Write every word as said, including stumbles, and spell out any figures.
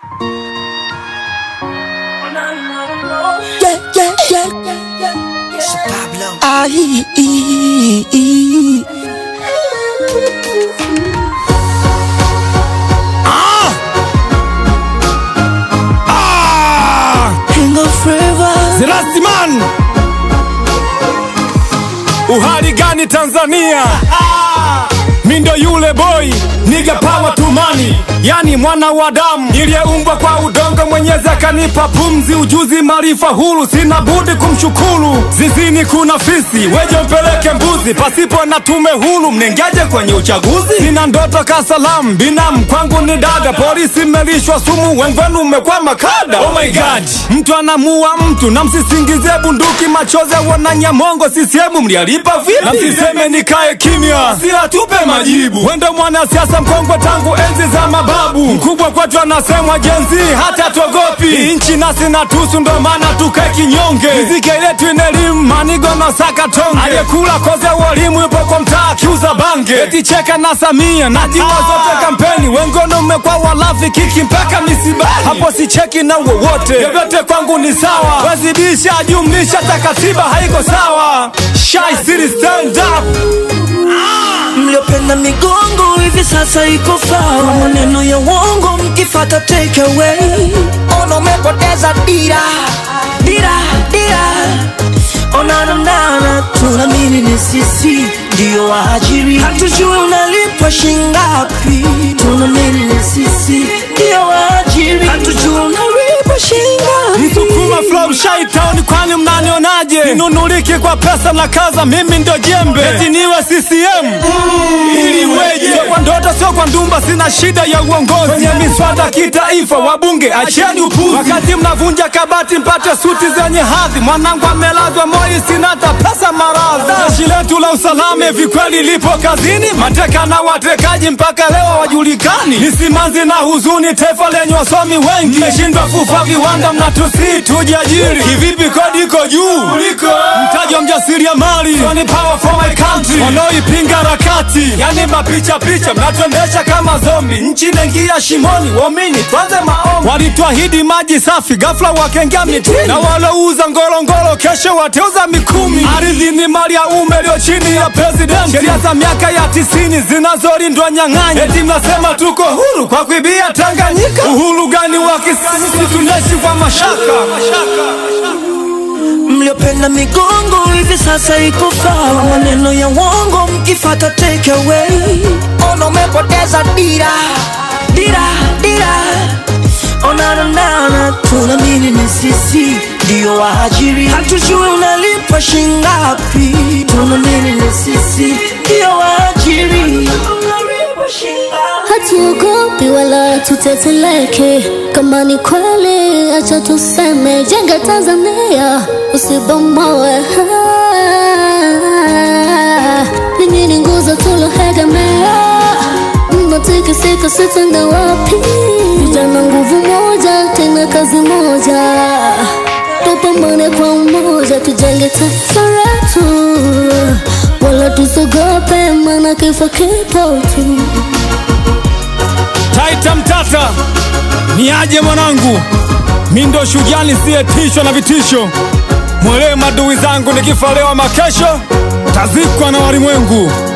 Yeah, yeah, yeah. It's Pablo. Aye. Ah! Ah! King of forever. The last man. Uhali gani Tanzania? Mindo yule boy, nigga power to money. Yani mwana wa damu, niliyeumbwa kwa udongo, Mwenyezi akanipa pumzi, ujuzi, maarifa huru, sina budi kumshukuru. Zizini kuna fisi, weje mpeleke mbuzi, pasipo na tume huru, mnengeje kwenye uchaguzi? Sina ndoto kasalamu, binamu kwangu ni dada, polisi melishwa sumu, wengwenu umekwama kada. Oh my god, mtu anamua mtu, na msisingizie bunduki, machozi wana Nyamongo, sisiemu mlialipa vipi? Na msiseme nikae kimya, si atupe majibu. Wendo mwana siasa mkongwe tangu enzi za mababu, mkubwa kwetu anasemwa jenzi, hata togopi. Inchi nasi na tusu, ndo maana tukae kinyonge. Miziki yetu inelimu, manigo na saka tonge. Aliyekula koze walimu yupo kwa mtaa kiuza bange. Eti cheka na Samia, na tiwa zote kampeni, wengono umekwa walafi kiki mpaka misibani. Hapo si cheki na wowote, yoyote kwangu ni sawa. Wazidisha, jumlisha, takatiba haiko sawa. Shy City stand up. Mliopenda migongo hivi sasa iko sawa. Maneno ya uongo mkifata take away. Ona umepoteza dira, dira, dira. Ona nana tunaamini ni sisi ndio waajiri, hatujui unalipwa shingapi. Tunaamini ni sisi ndio waajiri, hatujui unalipwa shingapi. Msukuma flow Shy Town, kwani mnanionaje? Ninunuliki kwa pesa na kaza, mimi ndo jembe. Eti niwe C C M ili weje? Sio kwa ndoto, sio kwa ndumba, sina shida ya uongozi. Kwenye miswada kitaifa, wabunge acheni upuzi. Wakati mnavunja kabati mpate suti zenye hadhi, mwanangu amelazwa Moi, sina hata pesa maradhi. Jeshi letu la usalama hivi kweli lipo kazini? Mateka na watekaji mpaka leo wajulikani. Ni simanzi na huzuni, taifa lenye wasomi wengi. Mmeshindwa kufa viwanda, mnatusi tujiajiri. Kivipi kodi iko juu? Mtaji wa mjasiriamali, so ni power for my country. Wanaoipinga harakati, yani mapicha picha, mnatuendesha kama zombi. Nchi nengia shimoni, wamini tuanze maombi. Walituahidi maji safi, ghafla wakengea mitini. Na walouza ngolongolo, kesho wateuza mikumi. Ardhi ni mali ya umma iliyo chini ya president. Sheria za miaka ya tisini zinazolindwa nyang'anyi. Eti mnasema tuko huru kwa kuibia Tanganyika. Uhuru gani wa kisasi, tunaishi kwa mashaka. Mliopenda migongo hivi sasa iko sawa. Maneno ya uongo mkifata take away. Ona umepoteza dira, dira, dira. Ona nana tunaamini ni sisi ndio waajiri, hatujui unalipwa shingapi. Tunaamini ni sisi ndio waajiri, hatuogopi wala tuteteleke. Kama ni kweli acha tuseme, jenga Tanzania usibomoe. Ninyi ni nguzo tuloegemea, mnatikisika sitenda wapi? Vijana nguvu moja, tena kazi moja, tupambane kwa umoja, tujenge taifa letu, wala tusogope, maana kifo kipo tu. Taita mtata, ni aje mwanangu, mi ndo shujani siyetishwa na vitisho. Mwelewe madui zangu, nikifa leo makesho tazikwa na walimwengu.